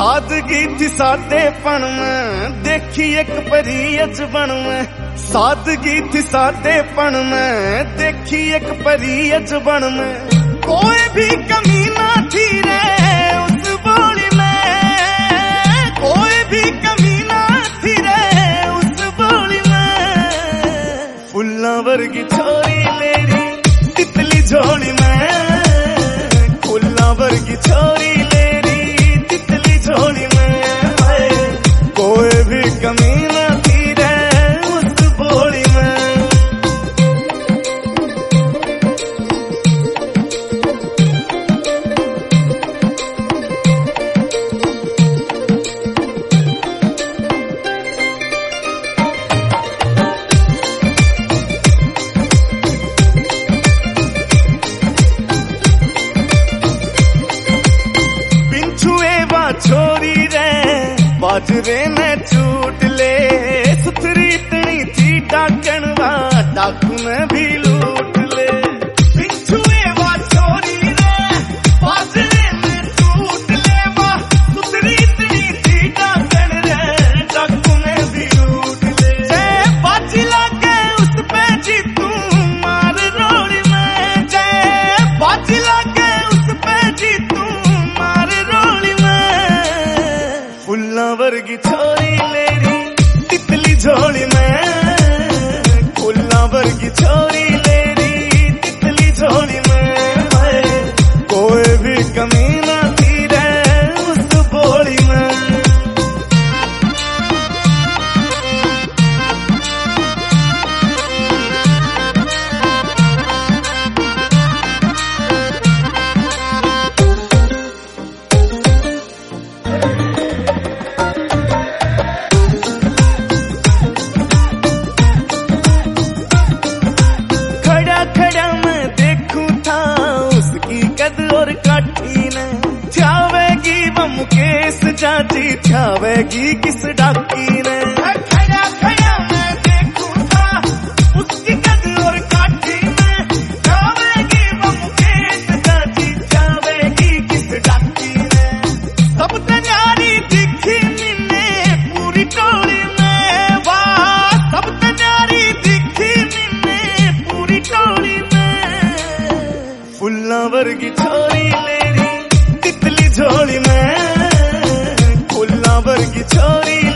सादगी थी सादेपन में, देखी एक परी अजबन में। सादगी थी सादेपन में, देखी एक परी अजबन में। कोई भी कमी ना थी रे उस बोली में, कोई भी कमी ना थी रे उस बोली में। फुल्ला वर्गी छोरी लेरी तितली झोली में, फुल्ला वर्गी छोरी लेरी तितली झोली में। कोई भी कमी ना थी रे उस बोली में। छोरी रे बाजरे ने छूट ले, सुथरी इतनी थी डाकणवा डाकू ने भी लूट ले। बिच्छुए वा छोरी रे बाजरे ने छूट ले, वा सुथरी इतनी थी डाकण रे डाकू ने भी लूट ले। जय बाजी लागे उस पे जीतू मार रोड़ी में, जय बाजी लागे उस पे जीतू मार रोड़ी में। फुल्ला वर्गी छोरी लेरी तितली झोली में, फुल्ला वर्गी छोरी लेरी तितली झोली में। कोई भी कमी ना थी रे उस बोली में। और काठी ने छावेगी वो मुकेश चाची, छावेगी किस डाकी ने। खड़ा खड़ा मैं देखूं था उसकी कद और काठी में, छावेगी वो मुकेश चाची, छावेगी किस डाकी ने। सब तैयारी दिखी मैंने पूरी टोली में, वाह सब तैयारी दिखी मैंने पूरी टोली में। फुल्ला वर्गी छोरी लेरी तितली झोली में, फुल्ला वर्गी छोरी